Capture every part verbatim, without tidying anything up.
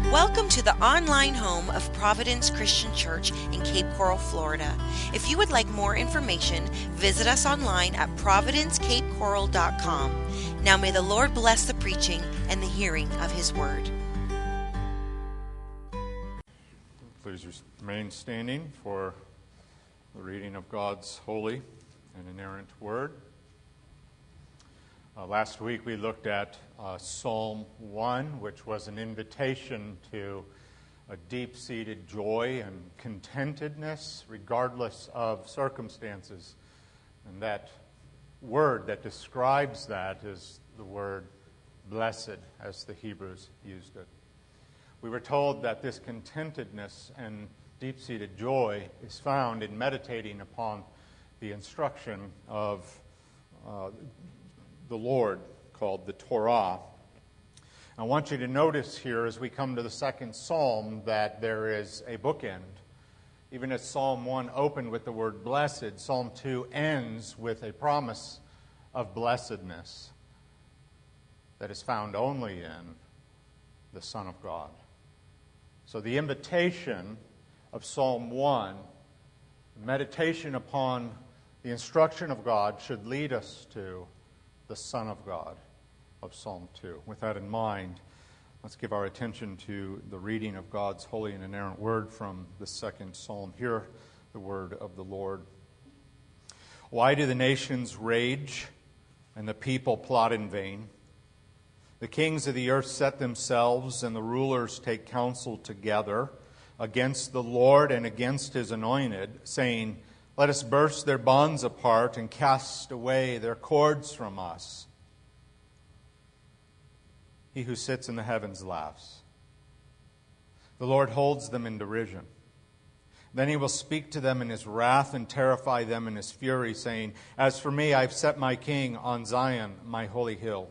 Welcome to the online home of Providence Christian Church in Cape Coral, Florida. If you would like more information, visit us online at providence cape coral dot com. Now may the Lord bless the preaching and the hearing of His word. Please remain standing for the reading of God's holy and inerrant word. Uh, last week we looked at uh, Psalm one, which was an invitation to a deep-seated joy and contentedness regardless of circumstances. And that word that describes that is the word blessed, as the Hebrews used it. We were told that this contentedness and deep-seated joy is found in meditating upon the instruction of uh, the Lord, called the Torah. I want you to notice here as we come to the second psalm that there is a bookend. Even as Psalm one opened with the word blessed, Psalm two ends with a promise of blessedness that is found only in the Son of God. So the invitation of Psalm one, meditation upon the instruction of God, should lead us to the Son of God of Psalm two. With that in mind, let's give our attention to the reading of God's holy and inerrant word from the second psalm. Hear the word of the Lord. Why do the nations rage and the people plot in vain? The kings of the earth set themselves, and the rulers take counsel together against the Lord and against His anointed, saying, let us burst their bonds apart and cast away their cords from us. He who sits in the heavens laughs. The Lord holds them in derision. Then He will speak to them in His wrath and terrify them in His fury, saying, as for me, I've set my king on Zion, my holy hill.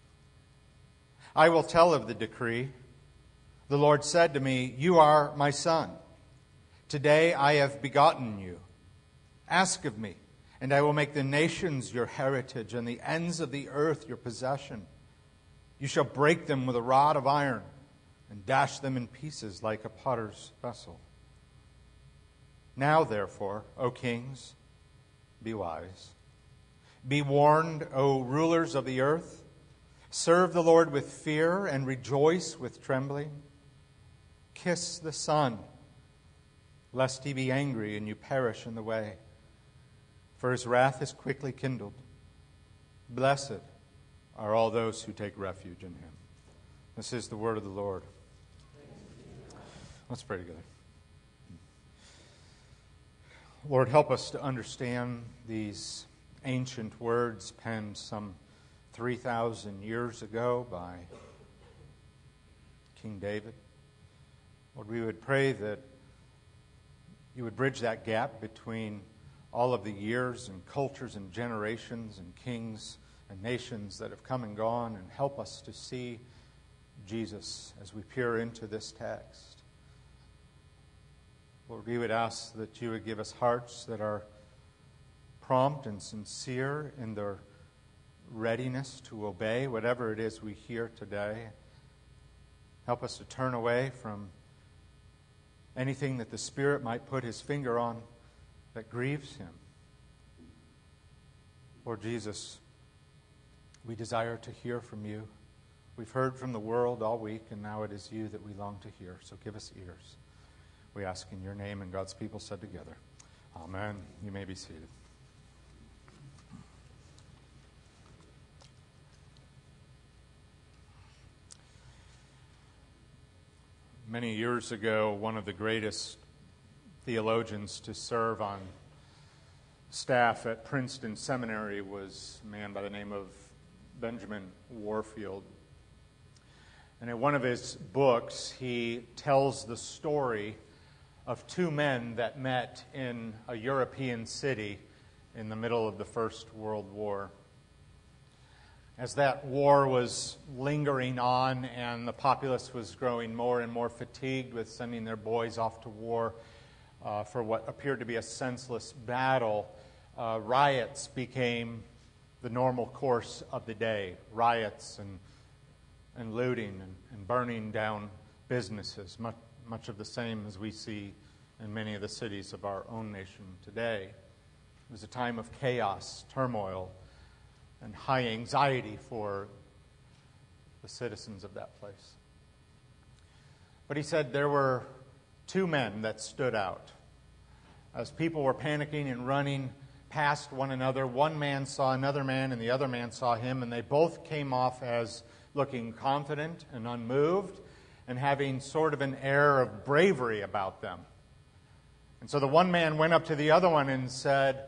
I will tell of the decree. The Lord said to me, you are my son. Today I have begotten you. Ask of me, and I will make the nations your heritage and the ends of the earth your possession. You shall break them with a rod of iron and dash them in pieces like a potter's vessel. Now, therefore, O kings, be wise. Be warned, O rulers of the earth. Serve the Lord with fear and rejoice with trembling. Kiss the Son, lest He be angry and you perish in the way. For His wrath is quickly kindled. Blessed are all those who take refuge in Him. This is the word of the Lord. Let's pray together. Lord, help us to understand these ancient words penned some three thousand years ago by King David. Lord, we would pray that You would bridge that gap between all of the years and cultures and generations and kings and nations that have come and gone, and help us to see Jesus as we peer into this text. Lord, we would ask that You would give us hearts that are prompt and sincere in their readiness to obey whatever it is we hear today. Help us to turn away from anything that the Spirit might put His finger on that grieves Him. Lord Jesus, we desire to hear from You. We've heard from the world all week, and now it is You that we long to hear. So give us ears. We ask in Your name, and God's people said together, amen. You may be seated. Many years ago, one of the greatest theologians to serve on staff at Princeton Seminary was a man by the name of Benjamin Warfield. And in one of his books, he tells the story of two men that met in a European city in the middle of the First World War. As that war was lingering on and the populace was growing more and more fatigued with sending their boys off to war uh, for what appeared to be a senseless battle, uh, riots became the normal course of the day. Riots and, and looting and, and burning down businesses, much, much of the same as we see in many of the cities of our own nation today. It was a time of chaos, turmoil, and high anxiety for the citizens of that place. But he said there were two men that stood out. As people were panicking and running past one another, one man saw another man and the other man saw him, and they both came off as looking confident and unmoved and having sort of an air of bravery about them. And so the one man went up to the other one and said,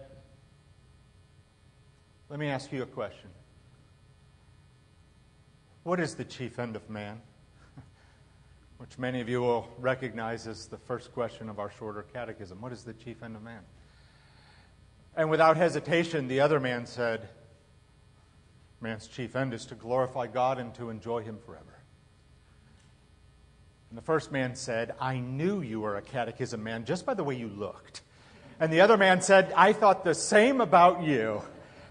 "Let me ask you a question. What is the chief end of man?" Which many of you will recognize as the first question of our shorter catechism. What is the chief end of man? And without hesitation, the other man said, "Man's chief end is to glorify God and to enjoy Him forever." And the first man said, "I knew you were a catechism man just by the way you looked." And the other man said, "I thought the same about you."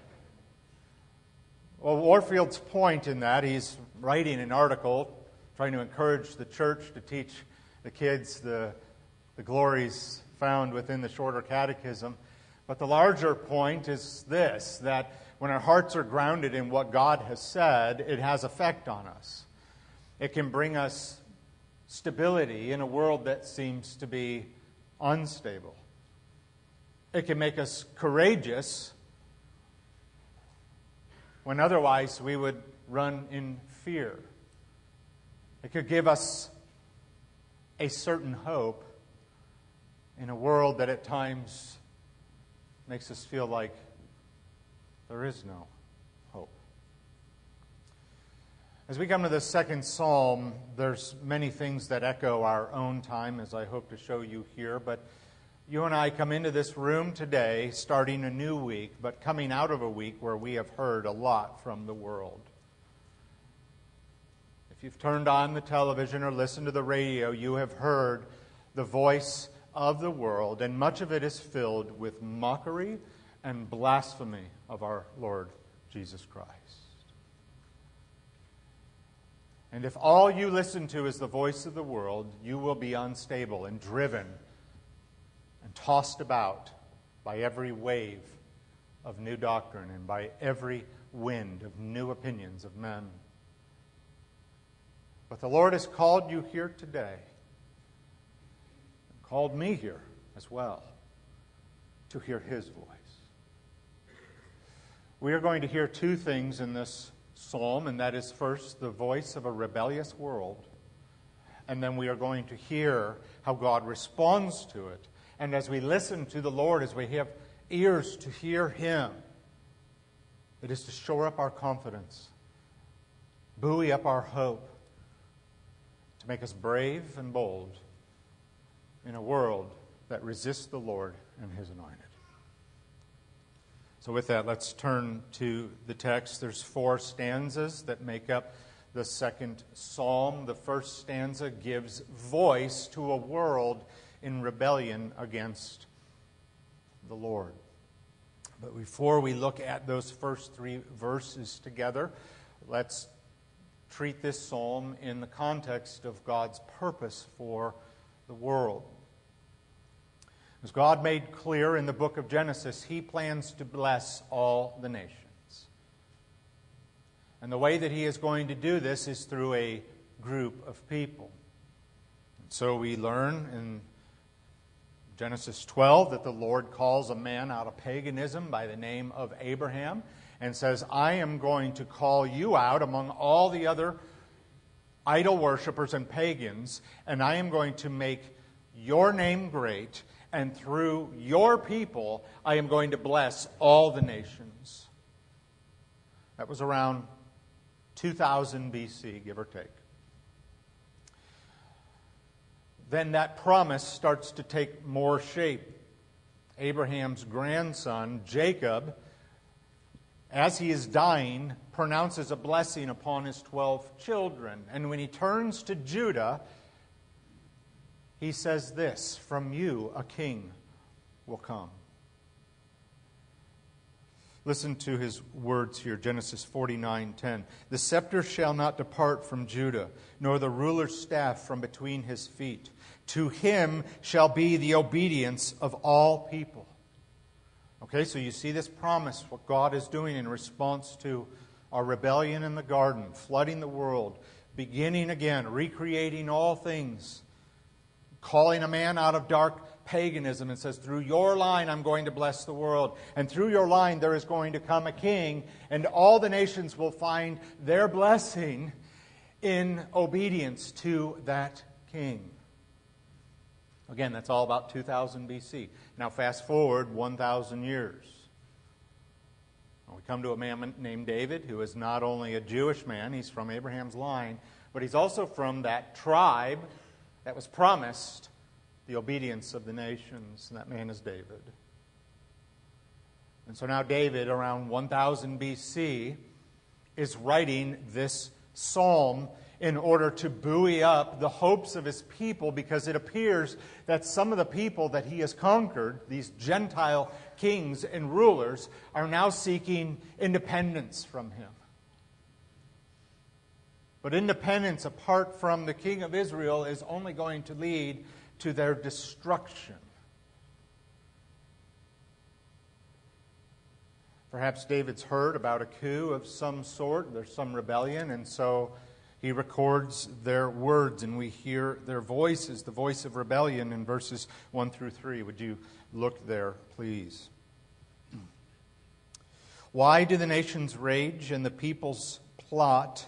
Well, Warfield's point in that, he's writing an article trying to encourage the church to teach the kids the, the glories found within the shorter catechism. But the larger point is this, that when our hearts are grounded in what God has said, it has effect on us. It can bring us stability in a world that seems to be unstable. It can make us courageous when otherwise we would run in fear. It could give us a certain hope in a world that at times makes us feel like there is no hope. As we come to the second psalm, there's many things that echo our own time, as I hope to show you here. But you and I come into this room today starting a new week, but coming out of a week where we have heard a lot from the world. If you've turned on the television or listened to the radio, you have heard the voice of the world, and much of it is filled with mockery and blasphemy of our Lord Jesus Christ. And if all you listen to is the voice of the world, you will be unstable and driven and tossed about by every wave of new doctrine and by every wind of new opinions of men. But the Lord has called you here today, called me here as well, to hear His voice. We are going to hear two things in this psalm, and that is first the voice of a rebellious world, and then we are going to hear how God responds to it. And as we listen to the Lord, as we have ears to hear Him, it is to shore up our confidence, buoy up our hope, to make us brave and bold in a world that resists the Lord and His anointed. So with that, let's turn to the text. There's four stanzas that make up the second psalm. The first stanza gives voice to a world in rebellion against the Lord. But before we look at those first three verses together, let's treat this psalm in the context of God's purpose for the world. As God made clear in the book of Genesis, He plans to bless all the nations. And the way that He is going to do this is through a group of people. And so we learn in Genesis twelve that the Lord calls a man out of paganism by the name of Abraham and says, "I am going to call you out among all the other idol worshippers and pagans, and I am going to make your name great, and through your people I am going to bless all the nations." That was around two thousand B C, give or take. Then that promise starts to take more shape. Abraham's grandson, Jacob, as he is dying, pronounces a blessing upon his twelve children. And when he turns to Judah, he says this, "From you a king will come." Listen to his words here, Genesis forty-nine ten. The scepter shall not depart from Judah, nor the ruler's staff from between his feet. To him shall be the obedience of all people. Okay, so you see this promise, what God is doing in response to our rebellion in the garden, flooding the world, beginning again, recreating all things, calling a man out of dark paganism and says, through your line I'm going to bless the world. And through your line there is going to come a king, and all the nations will find their blessing in obedience to that king. Again, that's all about two thousand B C. Now fast forward one thousand years. We come to a man named David, who is not only a Jewish man, he's from Abraham's line, but he's also from that tribe that was promised the obedience of the nations, and that man is David. And so now David, around one thousand B C, is writing this psalm in order to buoy up the hopes of his people, because it appears that some of the people that he has conquered, these Gentile kings and rulers, are now seeking independence from him. But independence apart from the king of Israel is only going to lead to their destruction. Perhaps David's heard about a coup of some sort. There's some rebellion, and so he records their words, and we hear their voices, the voice of rebellion in verses one through three. Would you look there, please? Why do the nations rage and the peoples plot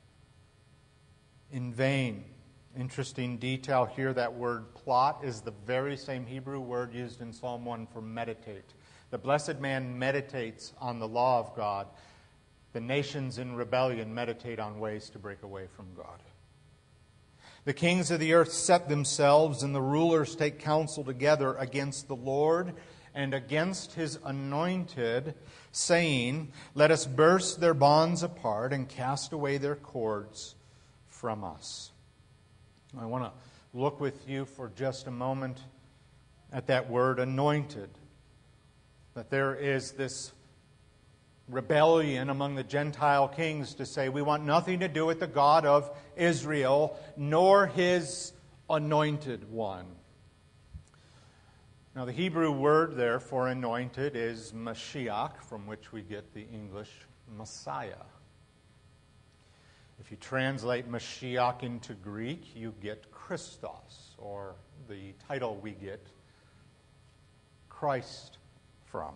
in vain? Interesting detail here, that word plot is the very same Hebrew word used in Psalm one for meditate. The blessed man meditates on the law of God. The nations in rebellion meditate on ways to break away from God. The kings of the earth set themselves, and the rulers take counsel together against the Lord and against his anointed, saying, let us burst their bonds apart and cast away their cords from us. I want to look with you for just a moment at that word anointed. That there is this rebellion among the Gentile kings to say, we want nothing to do with the God of Israel, nor his anointed one. Now, the Hebrew word there for anointed is Mashiach, from which we get the English Messiah. If you translate Mashiach into Greek, you get Christos, or the title we get Christ from.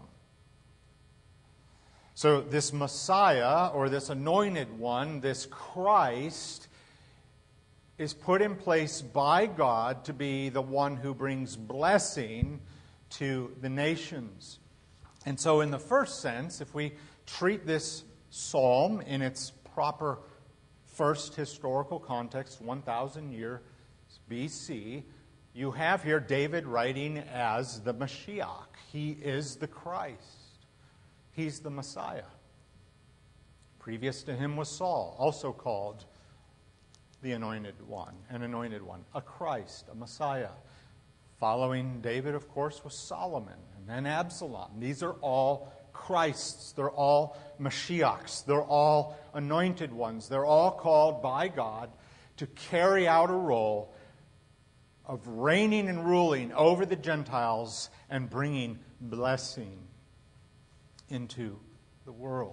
So this Messiah, or this anointed one, this Christ, is put in place by God to be the one who brings blessing to the nations. And so in the first sense, if we treat this psalm in its proper first historical context, one thousand years B C, you have here David writing as the Mashiach. He is the Christ. He's the Messiah. Previous to him was Saul, also called the Anointed One, an Anointed One, a Christ, a Messiah. Following David, of course, was Solomon, and then Absalom. These are all Christs. They're all Mashiachs. They're all anointed ones. They're all called by God to carry out a role of reigning and ruling over the Gentiles and bringing blessing into the world.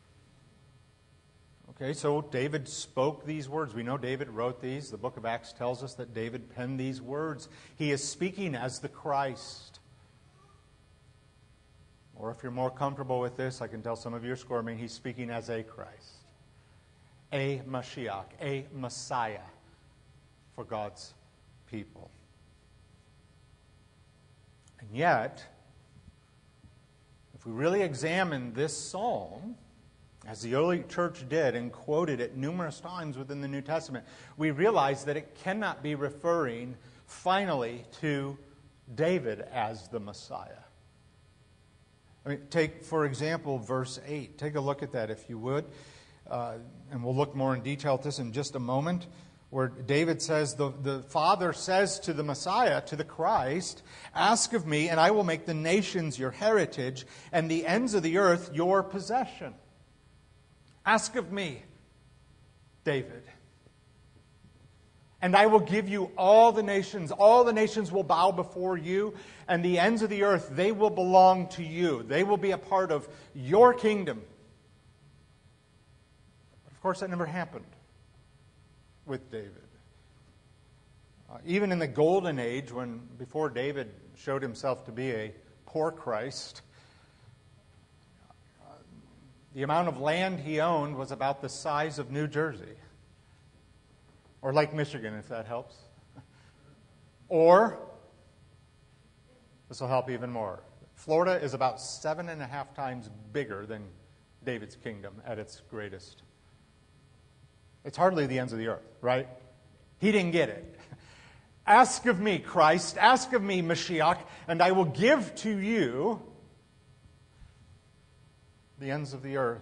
Okay, so David spoke these words. We know David wrote these. The book of Acts tells us that David penned these words. He is speaking as the Christ. Or if you're more comfortable with this, I can tell some of you are squirming, he's speaking as a Christ. A Mashiach, a Messiah for God's people. And yet, if we really examine this psalm, as the early church did and quoted it numerous times within the New Testament, we realize that it cannot be referring finally to David as the Messiah. I mean, take, for example, verse eight. Take a look at that, if you would. Uh, and we'll look more in detail at this in just a moment. where David says, the, the Father says to the Messiah, to the Christ, ask of me, and I will make the nations your heritage, and the ends of the earth your possession. Ask of me, David, and I will give you all the nations. All the nations will bow before you, and the ends of the earth, they will belong to you. They will be a part of your kingdom. But of course, that never happened with David. Uh, even in the golden age, when before David showed himself to be a poor Christ, uh, the amount of land he owned was about the size of New Jersey. Or Lake Michigan, if that helps. Or, this will help even more, Florida is about seven and a half times bigger than David's kingdom at its greatest. It's hardly the ends of the earth, right? He didn't get it. Ask of me, Christ, ask of me, Mashiach, and I will give to you the ends of the earth.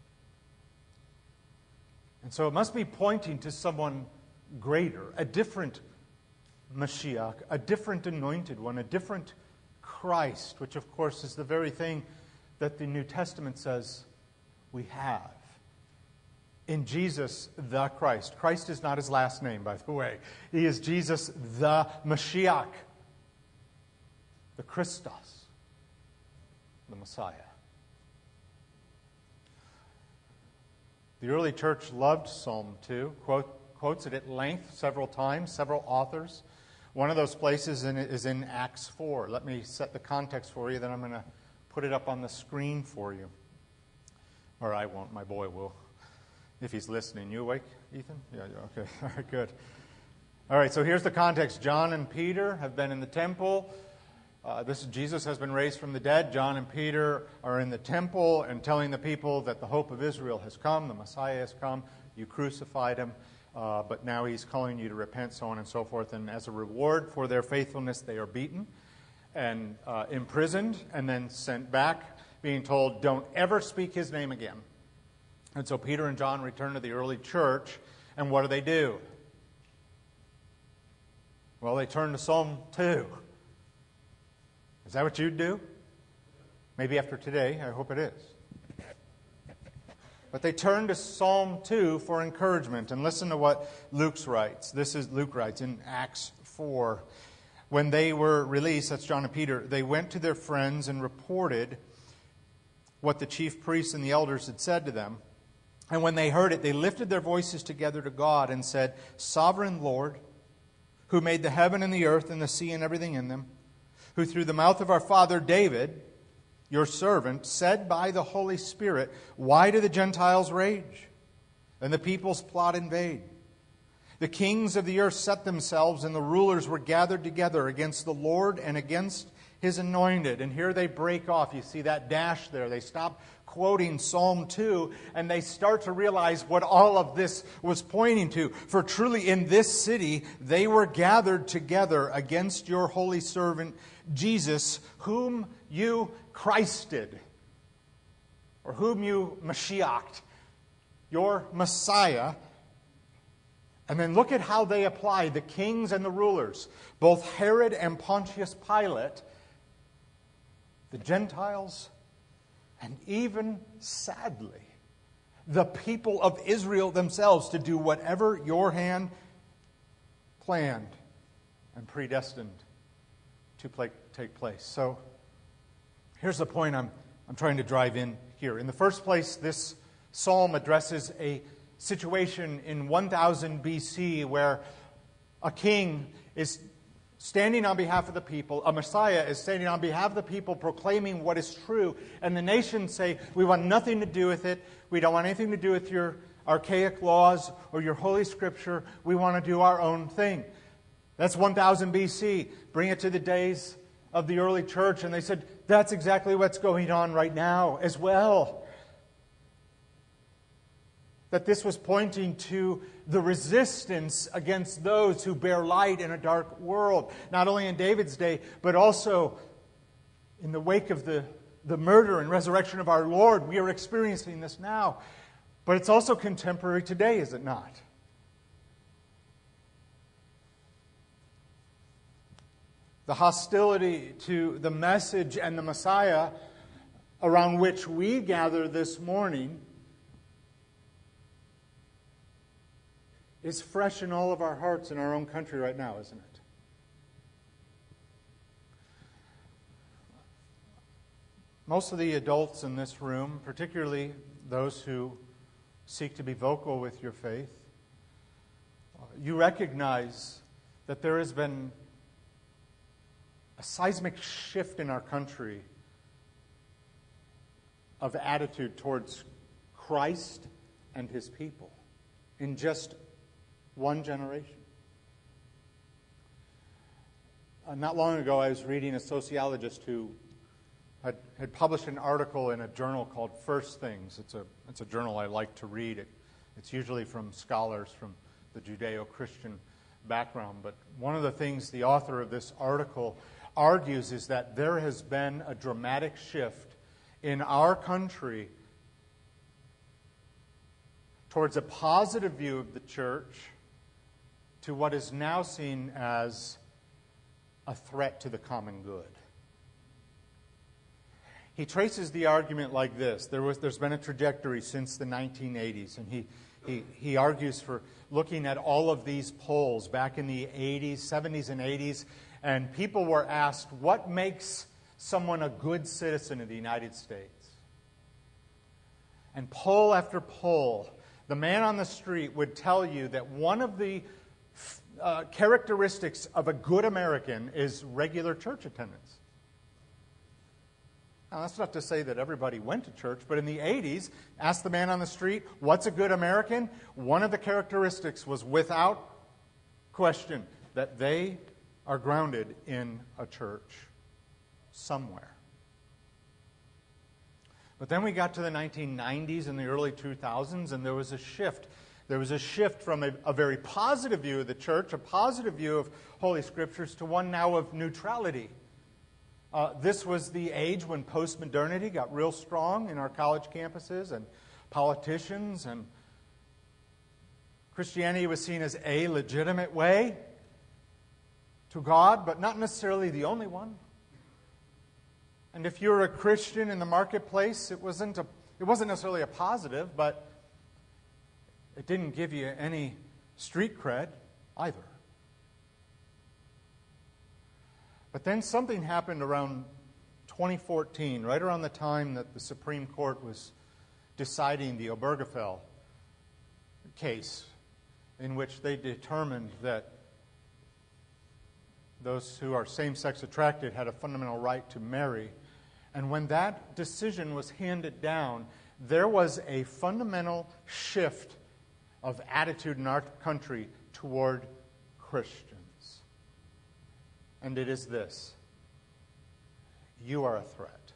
And so it must be pointing to someone greater, a different Mashiach, a different anointed one, a different Christ, which of course is the very thing that the New Testament says we have. In Jesus the Christ. Christ is not his last name, by the way. He is Jesus the Mashiach, the Christos, the Messiah. The early church loved Psalm two, quote, quotes it at length several times, several authors. One of those places in, is in Acts four. Let me set the context for you, then I'm going to put it up on the screen for you. Or I won't, my boy will. If he's listening. You awake, Ethan? Yeah, yeah, okay. All right, good. All right, so here's the context. John and Peter have been in the temple. Uh, this Jesus has been raised from the dead. John and Peter are in the temple and telling the people that the hope of Israel has come, the Messiah has come. You crucified him, uh, but now he's calling you to repent, so on and so forth. And as a reward for their faithfulness, they are beaten and uh, imprisoned and then sent back, being told, don't ever speak his name again. And so Peter and John return to the early church, and what do they do? Well, they turn to Psalm two. Is that what you'd do? Maybe after today, I hope it is. But they turn to Psalm two for encouragement, and listen to what Luke writes. This is Luke writes in Acts four. When they were released, that's John and Peter, they went to their friends and reported what the chief priests and the elders had said to them. And when they heard it, they lifted their voices together to God and said, Sovereign Lord, who made the heaven and the earth and the sea and everything in them, who through the mouth of our father David, your servant, said by the Holy Spirit, why do the Gentiles rage and the peoples plot invade? The kings of the earth set themselves, and the rulers were gathered together against the Lord and against his anointed. And here they break off. You see that dash there. They stop quoting Psalm two, and they start to realize what all of this was pointing to. For truly in this city they were gathered together against your holy servant Jesus, whom you Christed, or whom you Mashiached, your Messiah. And then look at how they apply the kings and the rulers, both Herod and Pontius Pilate, the Gentiles, and even, sadly, the people of Israel themselves to do whatever your hand planned and predestined to play, take place. So, here's the point I'm, I'm trying to drive in here. In the first place, this psalm addresses a situation in one thousand B C where a king is standing on behalf of the people, a Messiah is standing on behalf of the people proclaiming what is true, and the nations say, we want nothing to do with it, we don't want anything to do with your archaic laws or your holy scripture, we want to do our own thing. That's one thousand B C. Bring it to the days of the early church, and they said, that's exactly what's going on right now as well. That this was pointing to the resistance against those who bear light in a dark world. Not only in David's day, but also in the wake of the, the murder and resurrection of our Lord. We are experiencing this now. But it's also contemporary today, is it not? the hostility to the message and the Messiah around which we gather this morning is fresh in all of our hearts in our own country right now, isn't it? Most of the adults in this room, particularly those who seek to be vocal with your faith, you recognize that there has been a seismic shift in our country of attitude towards Christ and His people in just one generation. Uh, not long ago, I was reading a sociologist who had, had published an article in a journal called First Things. It's a, it's a journal I like to read. It, it's usually from scholars from the Judeo-Christian background. But one of the things the author of this article argues is that there has been a dramatic shift in our country towards a positive view of the church to what is now seen as a threat to the common good. He traces the argument like this. There was, there's been a trajectory since the nineteen eighties, and he, he, he argues for looking at all of these polls back in the eighties, seventies and eighties, and people were asked, what makes someone a good citizen of the United States? And poll after poll, the man on the street would tell you that one of the uh, characteristics of a good American is regular church attendance. Now, that's not to say that everybody went to church, but in the eighties, ask the man on the street, what's a good American? One of the characteristics was, without question, that they are grounded in a church somewhere. But then we got to the nineteen nineties and the early two thousands, and there was a shift. There was a shift from a, a very positive view of the church, a positive view of Holy Scriptures, to one now of neutrality. Uh, this was the age when postmodernity got real strong in our college campuses, and politicians, and Christianity was seen as a legitimate way to God, but not necessarily the only one. And if you were a Christian in the marketplace, it wasn't a, it wasn't necessarily a positive, but it didn't give you any street cred either. But then something happened around twenty fourteen, right around the time that the Supreme Court was deciding the Obergefell case, in which they determined that those who are same-sex attracted had a fundamental right to marry. And when that decision was handed down, there was a fundamental shift of attitude in our country toward Christians. And it is this: you are a threat.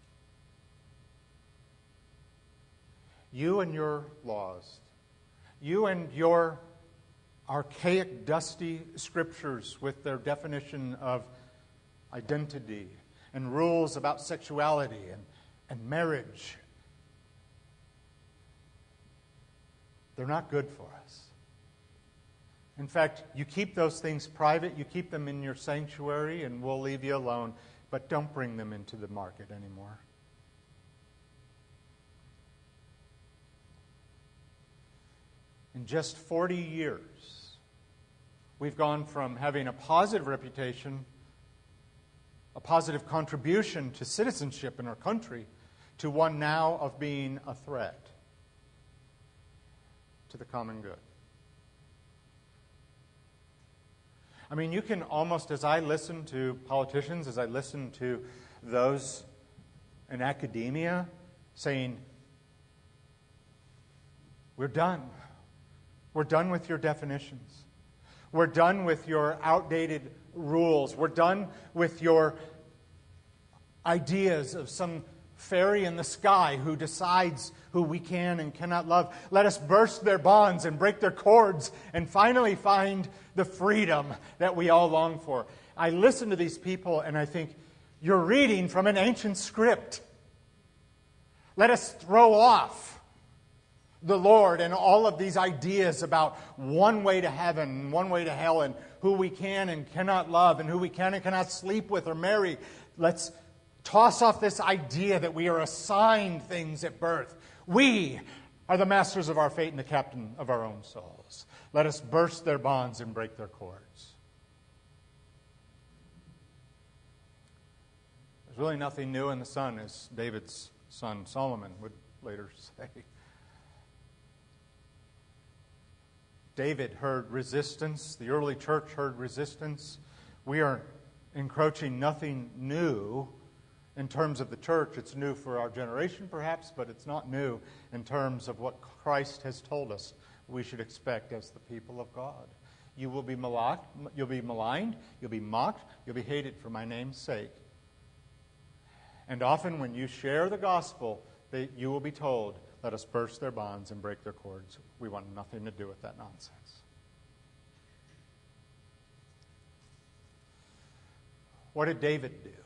You and your laws, you and your archaic, dusty scriptures with their definition of identity and rules about sexuality and, and marriage, they're not good for us. In fact, you keep those things private, you keep them in your sanctuary, and we'll leave you alone, but don't bring them into the market anymore. In just forty years, we've gone from having a positive reputation, a positive contribution to citizenship in our country, to one now of being a threat to the common good. I mean, you can almost, as I listen to politicians, as I listen to those in academia saying, we're done. We're done with your definitions. We're done with your outdated rules. We're done with your ideas of some fairy in the sky who decides who we can and cannot love. Let us burst their bonds and break their cords and finally find the freedom that we all long for. I listen to these people and I think, you're reading from an ancient script. Let us throw off the Lord and all of these ideas about one way to heaven, one way to hell, and who we can and cannot love, and who we can and cannot sleep with or marry. Let's toss off this idea that we are assigned things at birth. We are the masters of our fate and the captain of our own souls. Let us burst their bonds and break their cords. There's really nothing new in the sun, as David's son Solomon would later say. David heard resistance. The early church heard resistance. We are encroaching nothing new in terms of the church. It's new for our generation, perhaps, but it's not new in terms of what Christ has told us we should expect as the people of God. You will be maligned, you'll be maligned, you'll be mocked, you'll be hated for my name's sake. And often when you share the gospel, they, you will be told, let us burst their bonds and break their cords. We want nothing to do with that nonsense. What did David do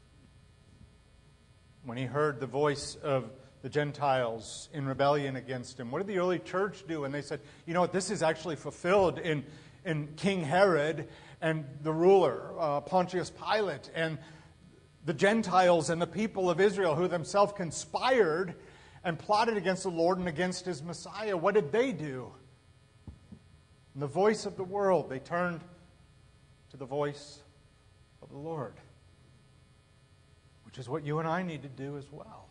when he heard the voice of the Gentiles in rebellion against him? What did the early church do when they said, you know what, this is actually fulfilled in, in King Herod and the ruler, uh, Pontius Pilate, and the Gentiles and the people of Israel who themselves conspired and plotted against the Lord and against His Messiah? What did they do? In the voice of the world, they turned to the voice of the Lord, which is what you and I need to do as well.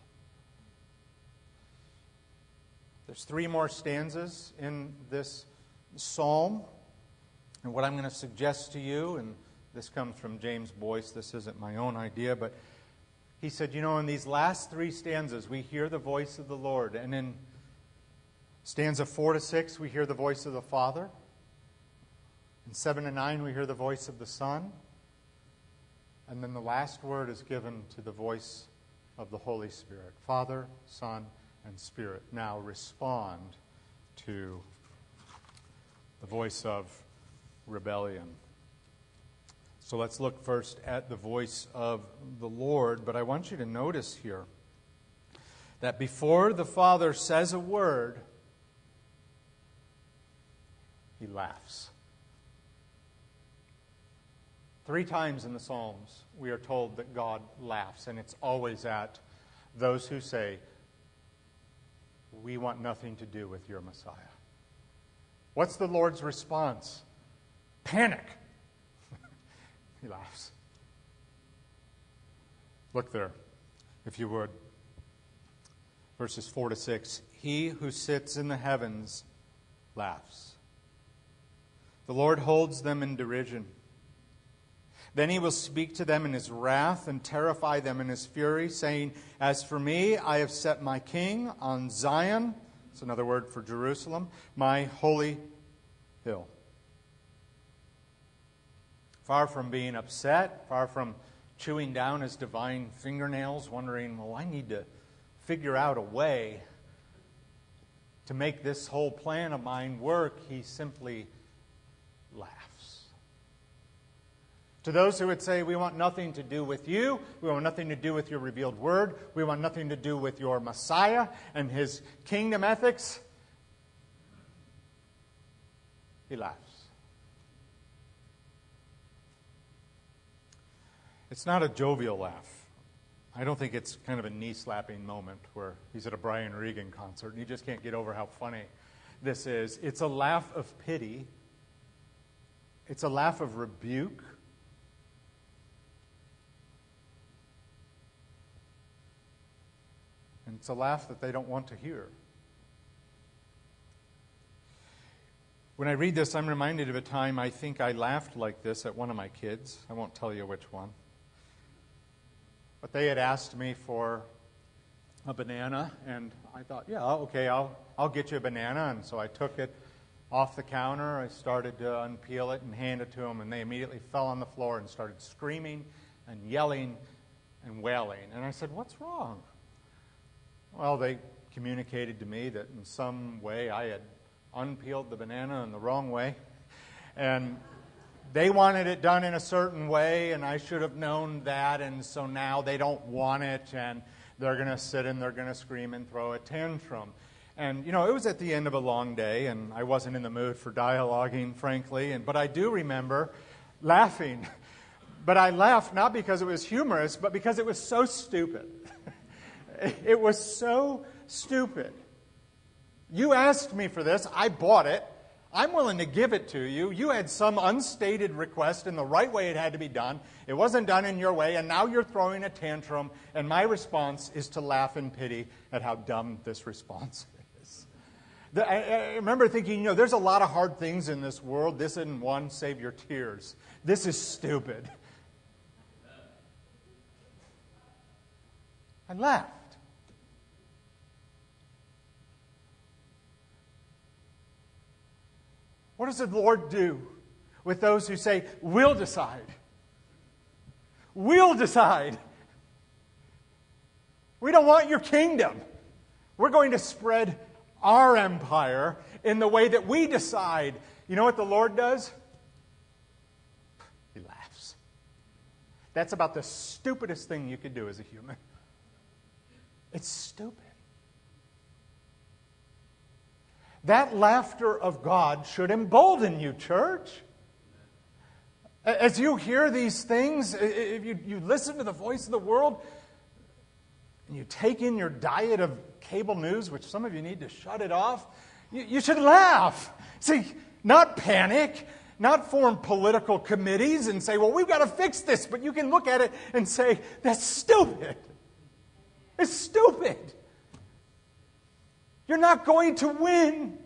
There's three more stanzas in this psalm, and what I'm going to suggest to you, and this comes from James Boyce, this isn't my own idea, but he said, you know, in these last three stanzas, we hear the voice of the Lord. And in stanza four to six, we hear the voice of the Father. In seven to nine, we hear the voice of the Son. And then the last word is given to the voice of the Holy Spirit. Father, Son, and Spirit now respond to the voice of rebellion. So let's look first at the voice of the Lord. But I want you to notice here that before the Father says a word, He laughs. Three times in the Psalms we are told that God laughs, and it's always at those who say, we want nothing to do with your Messiah. What's the Lord's response? Panic. He laughs. Look there, if you would. Verses four to six. He who sits in the heavens laughs. The Lord holds them in derision. Then He will speak to them in His wrath and terrify them in His fury, saying, as for me, I have set my king on Zion. It's another word for Jerusalem, my holy hill. Far from being upset, far from chewing down his divine fingernails, wondering, well, I need to figure out a way to make this whole plan of mine work, He simply laughs. To those who would say, we want nothing to do with you, we want nothing to do with your revealed word, we want nothing to do with your Messiah and His kingdom ethics, He laughs. It's not a jovial laugh. I don't think it's kind of a knee-slapping moment where he's at a Brian Regan concert and you just can't get over how funny this is. It's a laugh of pity. It's a laugh of rebuke. And it's a laugh that they don't want to hear. When I read this, I'm reminded of a time I think I laughed like this at one of my kids. I won't tell you which one. But they had asked me for a banana, and I thought, yeah, okay, I'll I'll get you a banana. And so I took it off the counter. I started to unpeel it and hand it to them, and they immediately fell on the floor and started screaming and yelling and wailing. And I said, what's wrong? Well, they communicated to me that in some way I had unpeeled the banana in the wrong way, and they wanted it done in a certain way, and I should have known that, and so now they don't want it, and they're going to sit and they're going to scream and throw a tantrum. And, you know, it was at the end of a long day, and I wasn't in the mood for dialoguing, frankly. And but I do remember laughing. But I laughed not because it was humorous, but because it was so stupid. It was so stupid. You asked me for this. I bought it. I'm willing to give it to you. You had some unstated request in the right way it had to be done. It wasn't done in your way, and now you're throwing a tantrum. And my response is to laugh in pity at how dumb this response is. The, I, I remember thinking, you know, there's a lot of hard things in this world. This isn't one. Save your tears. This is stupid. I laughed. What does the Lord do with those who say, we'll decide? We'll decide. We don't want your kingdom. We're going to spread our empire in the way that we decide. You know what the Lord does? He laughs. That's about the stupidest thing you could do as a human. It's stupid. That laughter of God should embolden you, church. As you hear these things, if you, you listen to the voice of the world, and you take in your diet of cable news, which some of you need to shut it off, you, you should laugh. See, not panic, not form political committees and say, well, we've got to fix this. But you can look at it and say, that's stupid. It's stupid. You're not going to win.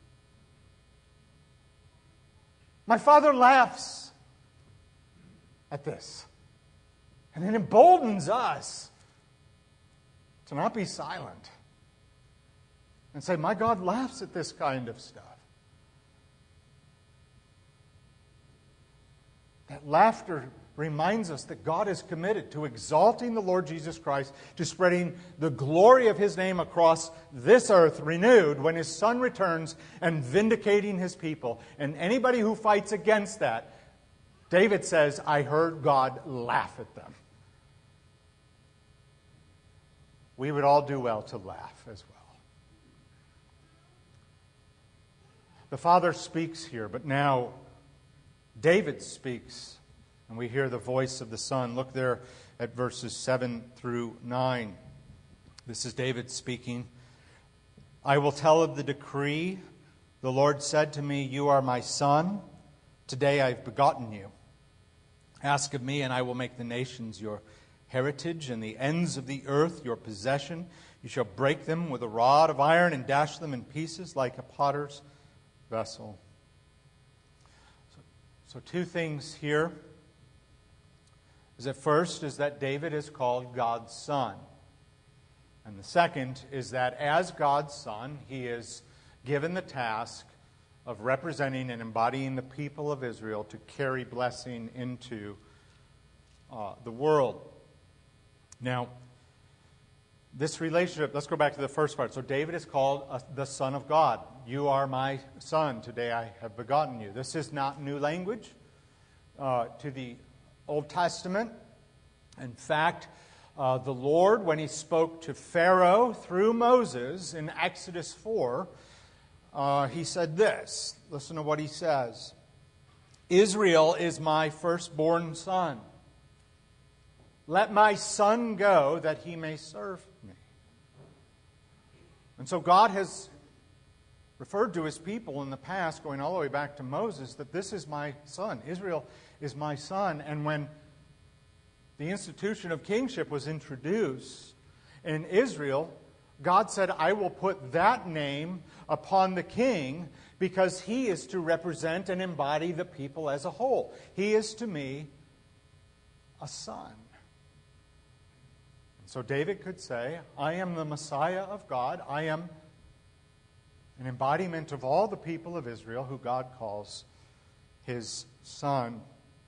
My Father laughs at this. And it emboldens us to not be silent. And say, my God laughs at this kind of stuff. That laughter reminds us that God is committed to exalting the Lord Jesus Christ, to spreading the glory of His name across this earth renewed when His Son returns, and vindicating His people. And anybody who fights against that, David says, I heard God laugh at them. We would all do well to laugh as well. The Father speaks here, but now David speaks. And we hear the voice of the Son. Look there at verses seven through nine. This is David speaking. I will tell of the decree. The Lord said to me, you are my son. Today I've begotten you. Ask of me, and I will make the nations your heritage, and the ends of the earth your possession. You shall break them with a rod of iron and dash them in pieces like a potter's vessel. So, so two things here. Is that first is that David is called God's son. And the second is that as God's son, he is given the task of representing and embodying the people of Israel to carry blessing into uh, the world. Now, this relationship, let's go back to the first part. So David is called uh, the Son of God. You are my son. Today I have begotten you. This is not new language uh, to the Old Testament. In fact, uh, the Lord, when He spoke to Pharaoh through Moses in Exodus four, uh, He said this. Listen to what He says. Israel is my firstborn son. Let my son go that he may serve me. And so God has referred to His people in the past, going all the way back to Moses, that this is my son. Israel is my son. And when the institution of kingship was introduced in Israel, God said, I will put that name upon the king because he is to represent and embody the people as a whole. He is to me a son. And so David could say, I am the Messiah of God. I am an embodiment of all the people of Israel who God calls His son.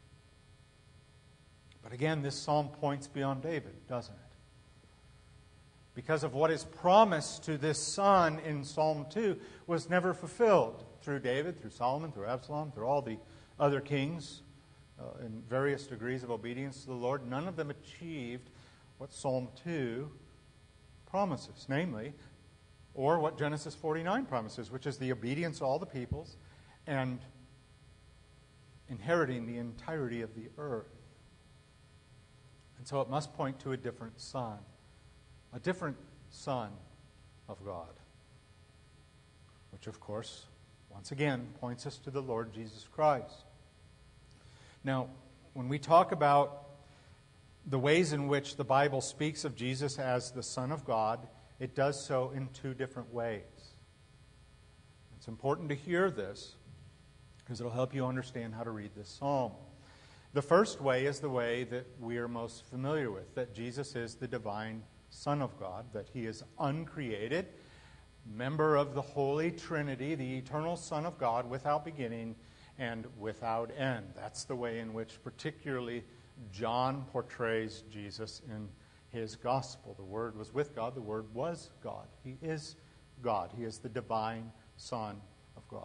But again, this psalm points beyond David, doesn't it? Because of what is promised to this son in Psalm two was never fulfilled through David, through Solomon, through Absalom, through all the other kings uh, in various degrees of obedience to the Lord. None of them achieved what Psalm two promises, namely, or what Genesis forty-nine promises, which is the obedience of all the peoples and inheriting the entirety of the earth. And so it must point to a different Son, a different Son of God, which of course, once again, points us to the Lord Jesus Christ. Now, when we talk about the ways in which the Bible speaks of Jesus as the Son of God, it does so in two different ways. It's important to hear this because it'll help you understand how to read this psalm. The first way is the way that we are most familiar with, that Jesus is the divine Son of God, that he is uncreated, member of the Holy Trinity, the eternal Son of God, without beginning and without end. That's the way in which particularly John portrays Jesus in his gospel. The Word was with God, the Word was God. He is God. He is the divine Son of God.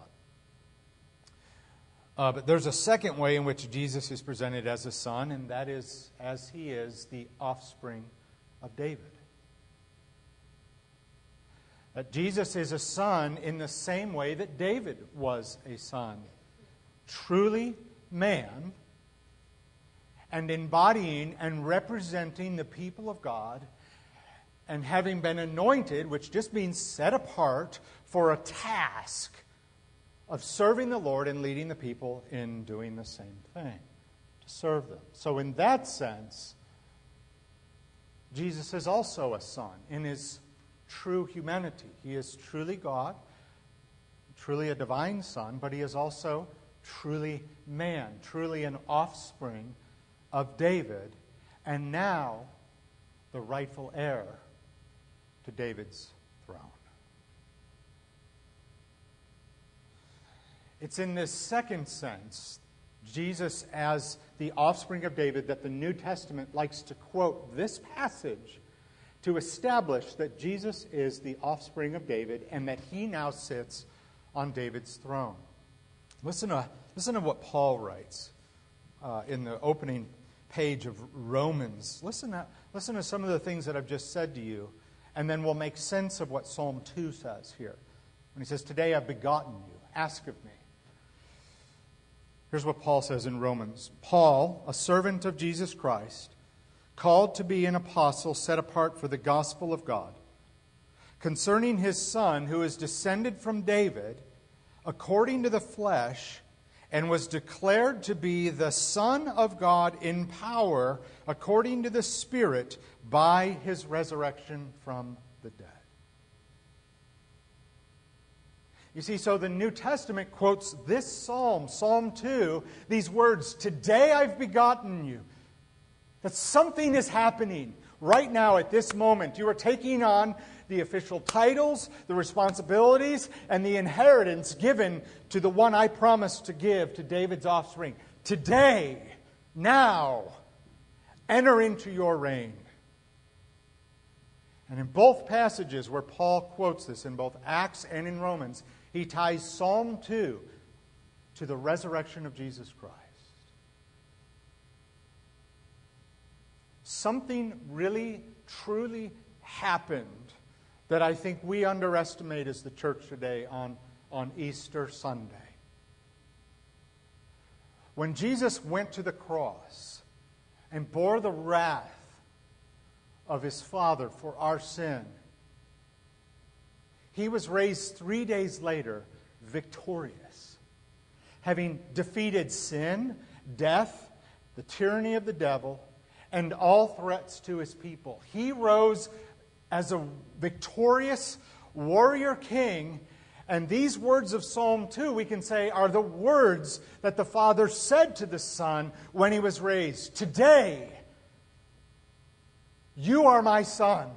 Uh, but there's a second way in which Jesus is presented as a son, and that is as he is the offspring of David. That Jesus is a son in the same way that David was a son. Truly man, and embodying and representing the people of God, and having been anointed, which just means set apart for a task of serving the Lord and leading the people in doing the same thing, to serve them. So in that sense, Jesus is also a son in his true humanity. He is truly God, truly a divine son, but he is also truly man, truly an offspring of David, and now the rightful heir to David's throne. It's in this second sense, Jesus as the offspring of David, that the New Testament likes to quote this passage to establish that Jesus is the offspring of David and that he now sits on David's throne. Listen to, listen to what Paul writes uh, in the opening page of Romans. Listen to, listen to some of the things that I've just said to you, and then we'll make sense of what Psalm two says here. When he says, "Today I've begotten you, ask of me." Here's what Paul says in Romans. Paul, a servant of Jesus Christ, called to be an apostle set apart for the gospel of God, concerning his Son, who is descended from David, according to the flesh, and was declared to be the Son of God in power, according to the Spirit, by his resurrection from the dead. You see, so the New Testament quotes this psalm, Psalm two, these words, "Today I've begotten you." That something is happening right now at this moment. You are taking on the official titles, the responsibilities, and the inheritance given to the one I promised to give to David's offspring. Today, now, enter into your reign. And in both passages where Paul quotes this, in both Acts and in Romans, he ties Psalm two to the resurrection of Jesus Christ. Something really, truly happened that I think we underestimate as the church today on, on Easter Sunday. When Jesus went to the cross and bore the wrath of his Father for our sin, he was raised three days later victorious, having defeated sin, death, the tyranny of the devil, and all threats to his people. He rose as a victorious warrior king, and these words of Psalm two, we can say, are the words that the Father said to the Son when he was raised. "Today, you are my Son.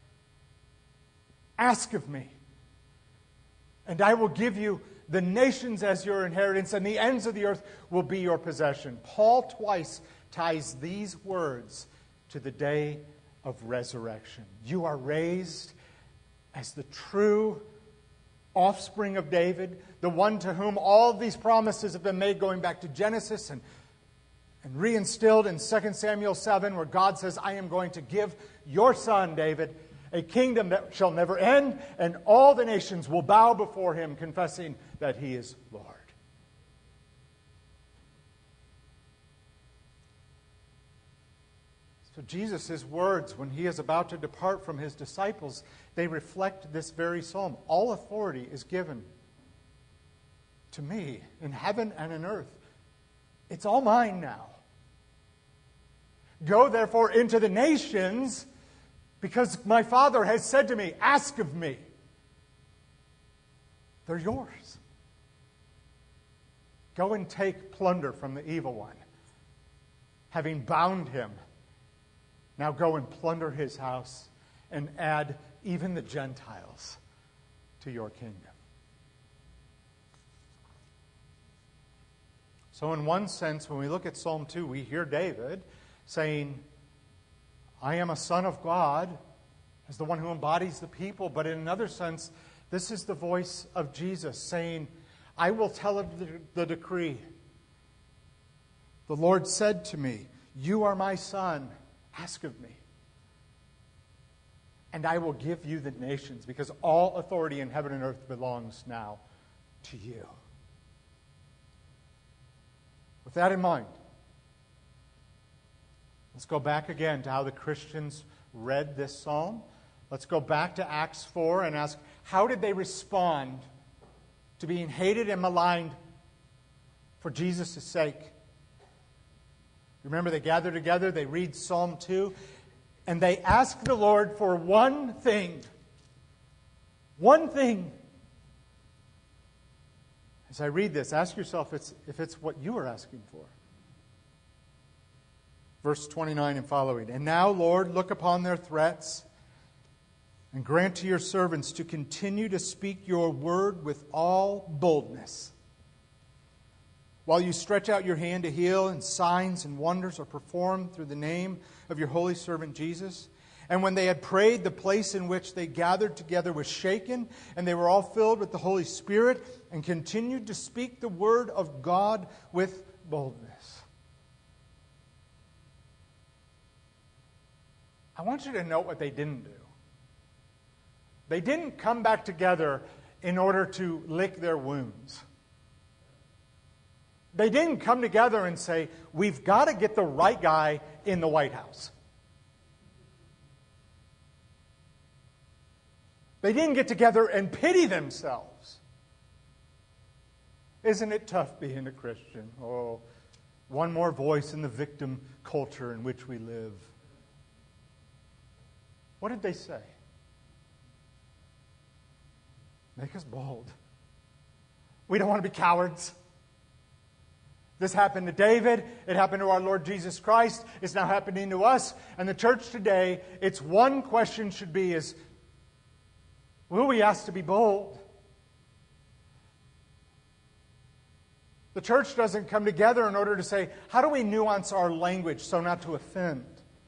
Ask of me, and I will give you the nations as your inheritance, and the ends of the earth will be your possession." Paul twice ties these words to the day of resurrection. You are raised as the true offspring of David, the one to whom all these promises have been made going back to Genesis and, and reinstilled in Second Samuel seven, where God says, "I am going to give your son, David, a kingdom that shall never end, and all the nations will bow before him, confessing that he is Lord. So Jesus' words, when he is about to depart from his disciples, they reflect this very psalm. All authority is given to me in heaven and in earth. It's all mine now. Go therefore into the nations, because my Father has said to me, ask of me. They're yours. Go and take plunder from the evil one. Having bound him, now go and plunder his house and add even the Gentiles to your kingdom. So in one sense, when we look at Psalm two, we hear David saying, I am a son of God, as the one who embodies the people. But in another sense, this is the voice of Jesus saying, I will tell of the, the decree. The Lord said to me, you are my son, ask of me. And I will give you the nations, because all authority in heaven and earth belongs now to you. With that in mind, let's go back again to how the Christians read this psalm. Let's go back to Acts four and ask, how did they respond to being hated and maligned for Jesus' sake? Remember, they gather together, they read Psalm two, and they ask the Lord for one thing. One thing. As I read this, ask yourself if it's, if it's what you are asking for. Verse twenty-nine and following. And now, Lord, look upon their threats and grant to your servants to continue to speak your word with all boldness. While you stretch out your hand to heal, and signs and wonders are performed through the name of your holy servant Jesus. And when they had prayed, the place in which they gathered together was shaken, and they were all filled with the Holy Spirit and continued to speak the word of God with boldness. I want you to note what they didn't do. They didn't come back together in order to lick their wounds. They didn't come together and say, we've got to get the right guy in the White House. They didn't get together and pity themselves. Isn't it tough being a Christian? Oh, one more voice in the victim culture in which we live. What did they say? Make us bold. We don't want to be cowards. This happened to David. It happened to our Lord Jesus Christ. It's now happening to us. And the church today, its one question should be is, will we ask to be bold? The church doesn't come together in order to say, how do we nuance our language so not to offend?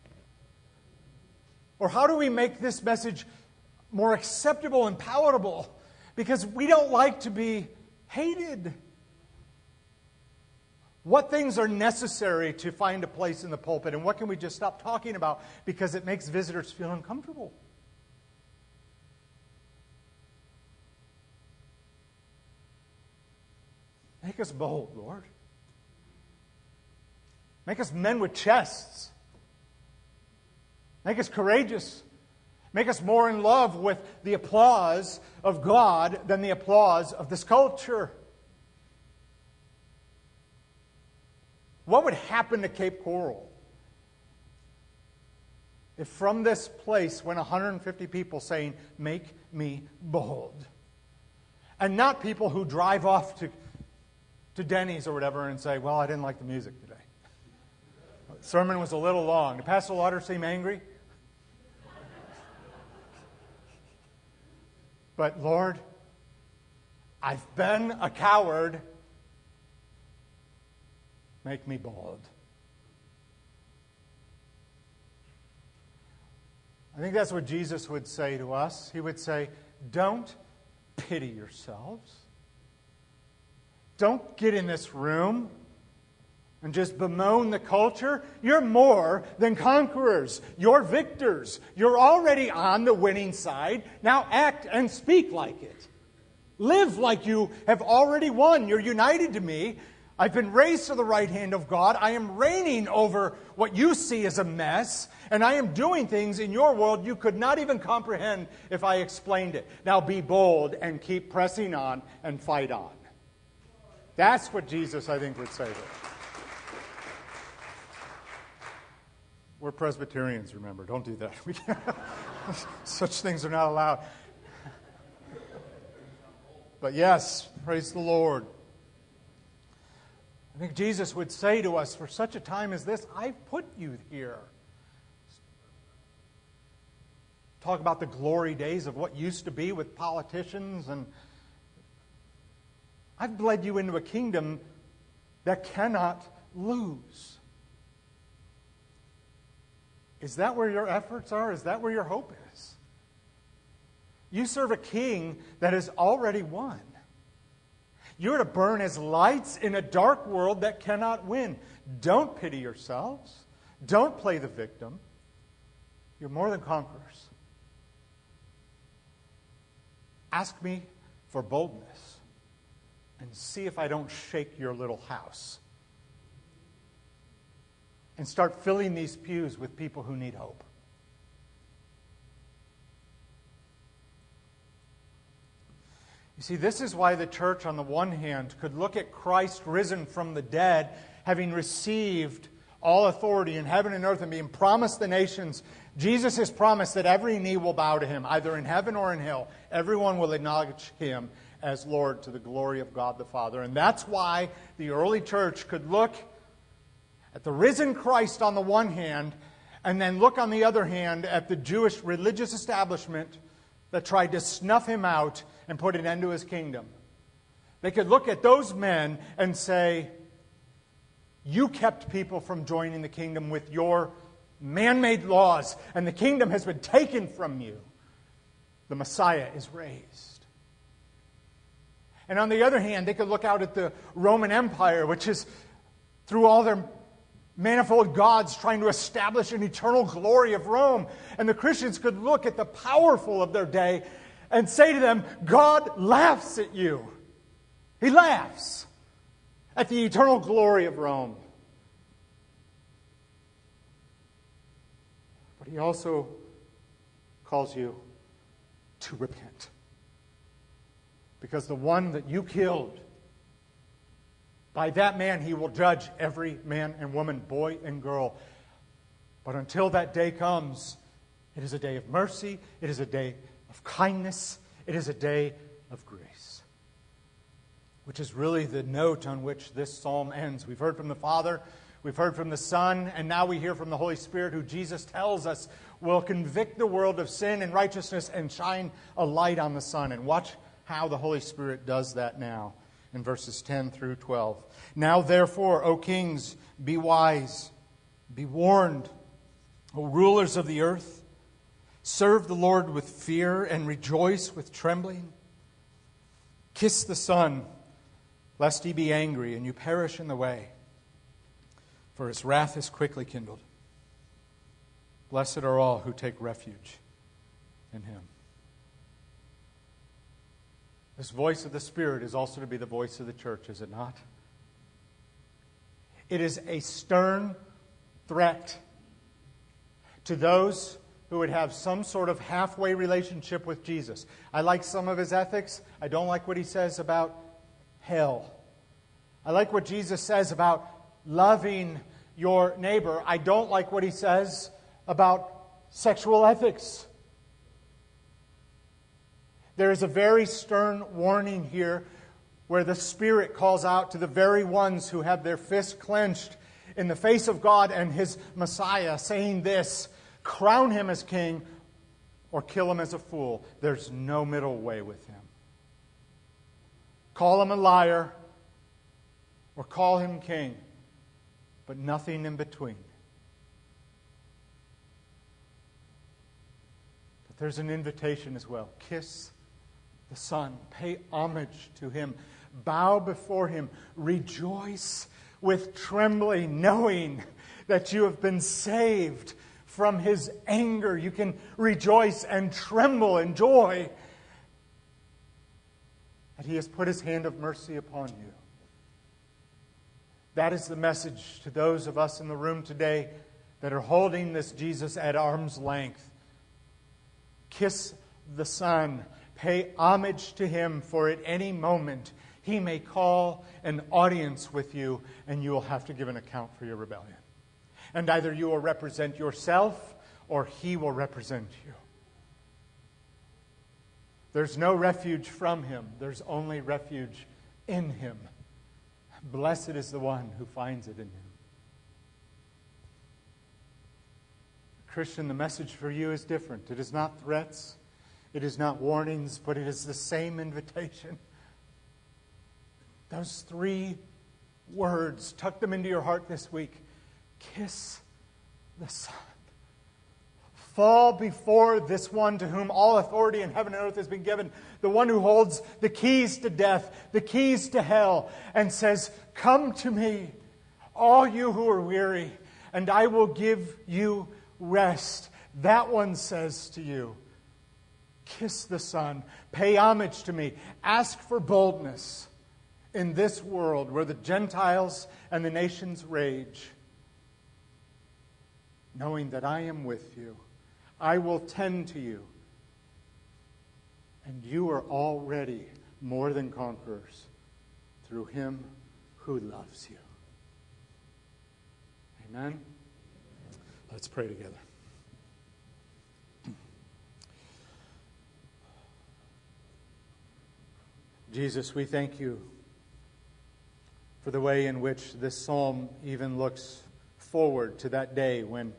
Or how do we make this message more acceptable and palatable? Because we don't like to be hated. What things are necessary to find a place in the pulpit, and what can we just stop talking about because it makes visitors feel uncomfortable? Make us bold, Lord. Make us men with chests. Make us courageous. Make us more in love with the applause of God than the applause of this culture. What would happen to Cape Coral if from this place went one hundred fifty people saying, make me bold? And not people who drive off to, to Denny's or whatever and say, well, I didn't like the music today. The sermon was a little long. Did Pastor Lauder seem angry? But Lord, I've been a coward. Make me bold. I think that's what Jesus would say to us. He would say, don't pity yourselves. Don't get in this room and just bemoan the culture. You're more than conquerors. You're victors. You're already on the winning side. Now act and speak like it. Live like you have already won. You're united to me. I've been raised to the right hand of God. I am reigning over what you see as a mess, and I am doing things in your world you could not even comprehend if I explained it. Now be bold and keep pressing on and fight on. That's what Jesus, I think, would say there. We're Presbyterians, remember. Don't do that. We can't. Such things are not allowed. But yes, praise the Lord. I think Jesus would say to us, for such a time as this, I've put you here. Talk about the glory days of what used to be with politicians, and I've led you into a kingdom that cannot lose. Is that where your efforts are? Is that where your hope is? You serve a king that has already won. You're to burn as lights in a dark world that cannot win. Don't pity yourselves. Don't play the victim. You're more than conquerors. Ask me for boldness and see if I don't shake your little house. And start filling these pews with people who need hope. You see, this is why the church, on the one hand, could look at Christ risen from the dead, having received all authority in heaven and earth and being promised the nations. Jesus has promised that every knee will bow to him, either in heaven or in hell. Everyone will acknowledge him as Lord to the glory of God the Father. And that's why the early church could look at the risen Christ on the one hand, and then look on the other hand at the Jewish religious establishment that tried to snuff him out and put an end to his kingdom. They could look at those men and say, you kept people from joining the kingdom with your man-made laws, and the kingdom has been taken from you. The Messiah is raised. And on the other hand, they could look out at the Roman Empire, which is, through all their manifold gods, trying to establish an eternal glory of Rome. And the Christians could look at the powerful of their day and say to them, God laughs at you. He laughs at the eternal glory of Rome. But he also calls you to repent. Because the one that you killed, by that man he will judge every man and woman, boy and girl. But until that day comes, it is a day of mercy, it is a day of kindness, it is a day of grace. Which is really the note on which this psalm ends. We've heard from the Father, we've heard from the Son, and now we hear from the Holy Spirit, who Jesus tells us will convict the world of sin and righteousness and shine a light on the Son. And watch how the Holy Spirit does that now. In verses ten through twelve. Now therefore, O kings, be wise, be warned, O rulers of the earth. Serve the Lord with fear and rejoice with trembling. Kiss the Son, lest he be angry and you perish in the way, for his wrath is quickly kindled. Blessed are all who take refuge in him. This voice of the Spirit is also to be the voice of the church, is it not? It is a stern threat to those who would have some sort of halfway relationship with Jesus. I like some of his ethics. I don't like what he says about hell. I like what Jesus says about loving your neighbor. I don't like what he says about sexual ethics. There is a very stern warning here where the Spirit calls out to the very ones who have their fists clenched in the face of God and his Messiah, saying this, crown him as king or kill him as a fool. There's no middle way with him. Call him a liar or call him king, but nothing in between. But there's an invitation as well. Kiss the Son. Pay homage to him. Bow before him. Rejoice with trembling, knowing that you have been saved from his anger. You can rejoice and tremble in joy that he has put his hand of mercy upon you. That is the message to those of us in the room today that are holding this Jesus at arm's length. Kiss the Son. Pay homage to him, for at any moment he may call an audience with you and you will have to give an account for your rebellion. And either you will represent yourself or he will represent you. There's no refuge from him. There's only refuge in him. Blessed is the one who finds it in him. Christian, the message for you is different. It is not threats. It is not warnings, but it is the same invitation. Those three words, tuck them into your heart this week. Kiss the Son. Fall before this one to whom all authority in heaven and earth has been given, the one who holds the keys to death, the keys to hell, and says, "Come to me, all you who are weary, and I will give you rest." That one says to you, kiss the Son, pay homage to me, ask for boldness in this world where the Gentiles and the nations rage, knowing that I am with you. I will tend to you. And you are already more than conquerors through him who loves you. Amen? Let's pray together. Jesus, we thank you for the way in which this psalm even looks forward to that day when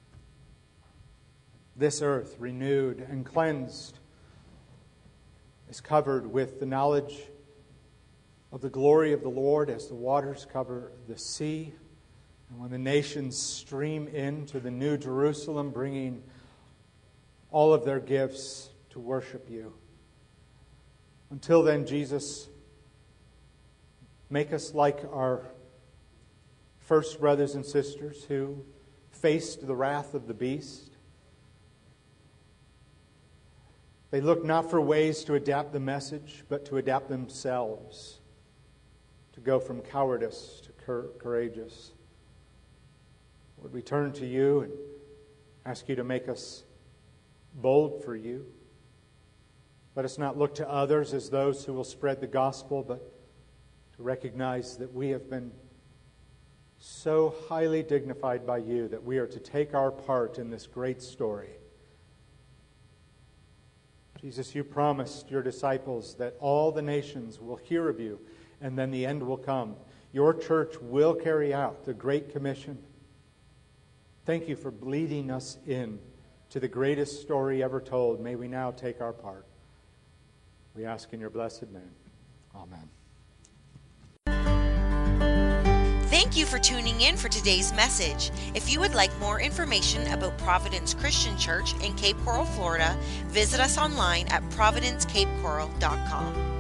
this earth, renewed and cleansed, is covered with the knowledge of the glory of the Lord as the waters cover the sea, and when the nations stream into the New Jerusalem, bringing all of their gifts to worship you. Until then, Jesus, make us like our first brothers and sisters who faced the wrath of the beast. They looked not for ways to adapt the message, but to adapt themselves, to go from cowardice to cur- courageous. Lord, we turn to you and ask you to make us bold for you. Let us not look to others as those who will spread the gospel, but to recognize that we have been so highly dignified by you that we are to take our part in this great story. Jesus, you promised your disciples that all the nations will hear of you, and then the end will come. Your church will carry out the Great Commission. Thank you for leading us in to the greatest story ever told. May we now take our part. We ask in your blessed name. Amen. Thank you for tuning in for today's message. If you would like more information about Providence Christian Church in Cape Coral, Florida, visit us online at providence cape coral dot com.